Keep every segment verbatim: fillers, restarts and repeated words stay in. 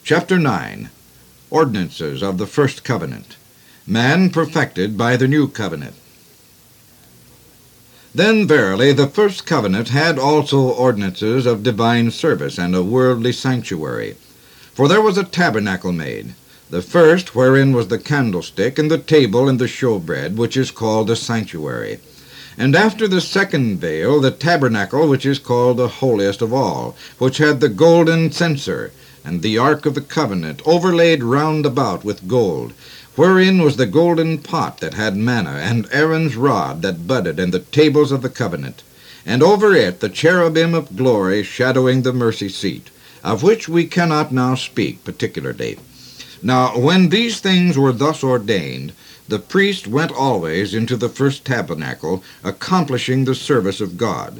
Chapter nine. Ordinances of the First Covenant. Man perfected by the New Covenant. Then verily the first covenant had also ordinances of divine service and a worldly sanctuary. For there was a tabernacle made, the first wherein was the candlestick, and the table, and the showbread, which is called the sanctuary. And after the second veil the tabernacle, which is called the holiest of all, which had the golden censer, and the ark of the covenant, overlaid round about with gold, wherein was the golden pot that had manna, and Aaron's rod that budded, and the tables of the covenant, and over it the cherubim of glory shadowing the mercy seat, of which we cannot now speak particularly. Now when these things were thus ordained, the priest went always into the first tabernacle, accomplishing the service of God.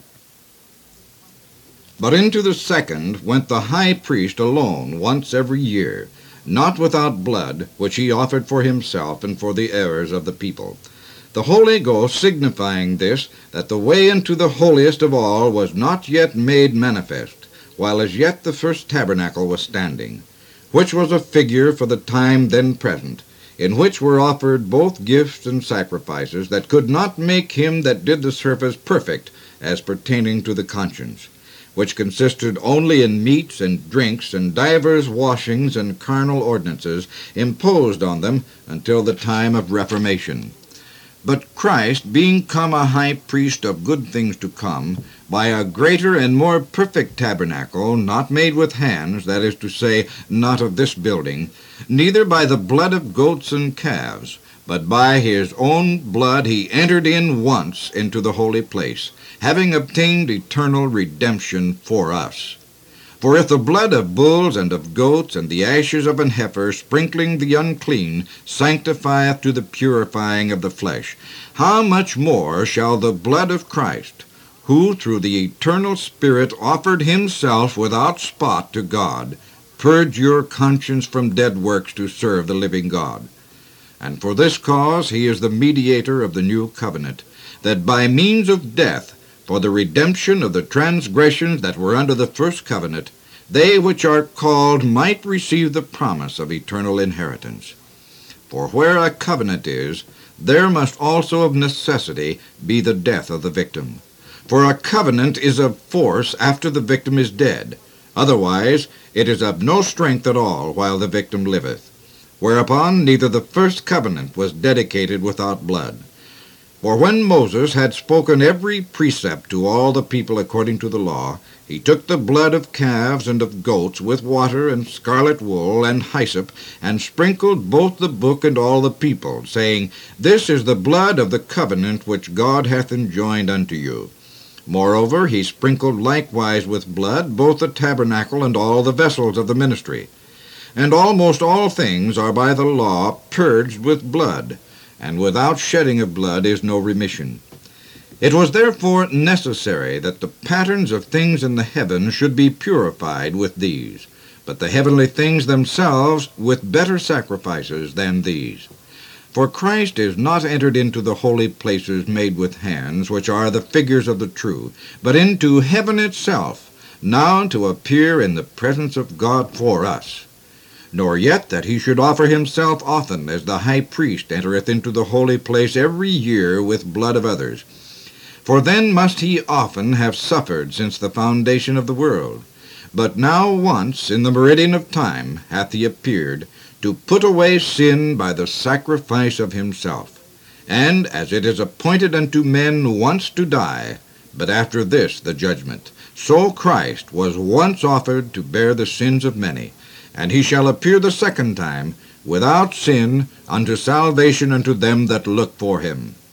But into the second went the high priest alone once every year, not without blood, which he offered for himself and for the errors of the people. The Holy Ghost signifying this, that the way into the holiest of all was not yet made manifest, while as yet the first tabernacle was standing, which was a figure for the time then present, in which were offered both gifts and sacrifices that could not make him that did the service perfect as pertaining to the conscience, which consisted only in meats and drinks and divers washings and carnal ordinances imposed on them until the time of Reformation. But Christ, being come a high priest of good things to come, by a greater and more perfect tabernacle, not made with hands, that is to say, not of this building, neither by the blood of goats and calves, but by his own blood he entered in once into the holy place, having obtained eternal redemption for us. For if the blood of bulls and of goats and the ashes of an heifer sprinkling the unclean sanctifieth to the purifying of the flesh, how much more shall the blood of Christ, who through the eternal Spirit offered himself without spot to God, purge your conscience from dead works to serve the living God? And for this cause he is the mediator of the new covenant, that by means of death, for the redemption of the transgressions that were under the first covenant, they which are called might receive the promise of eternal inheritance. For where a covenant is, there must also of necessity be the death of the victim. For a covenant is of force after the victim is dead, otherwise it is of no strength at all while the victim liveth. Whereupon neither the first covenant was dedicated without blood. For when Moses had spoken every precept to all the people according to the law, he took the blood of calves and of goats with water and scarlet wool and hyssop, and sprinkled both the book and all the people, saying, This is the blood of the covenant which God hath enjoined unto you. Moreover, he sprinkled likewise with blood both the tabernacle and all the vessels of the ministry. And almost all things are by the law purged with blood, and without shedding of blood is no remission. It was therefore necessary that the patterns of things in the heavens should be purified with these, but the heavenly things themselves with better sacrifices than these. For Christ is not entered into the holy places made with hands, which are the figures of the true, but into heaven itself, now to appear in the presence of God for us. Nor yet that he should offer himself often, as the high priest entereth into the holy place every year with blood of others. For then must he often have suffered since the foundation of the world. But now once in the meridian of time hath he appeared, to put away sin by the sacrifice of himself. And as it is appointed unto men once to die, but after this the judgment, so Christ was once offered to bear the sins of many, and he shall appear the second time without sin unto salvation unto them that look for him.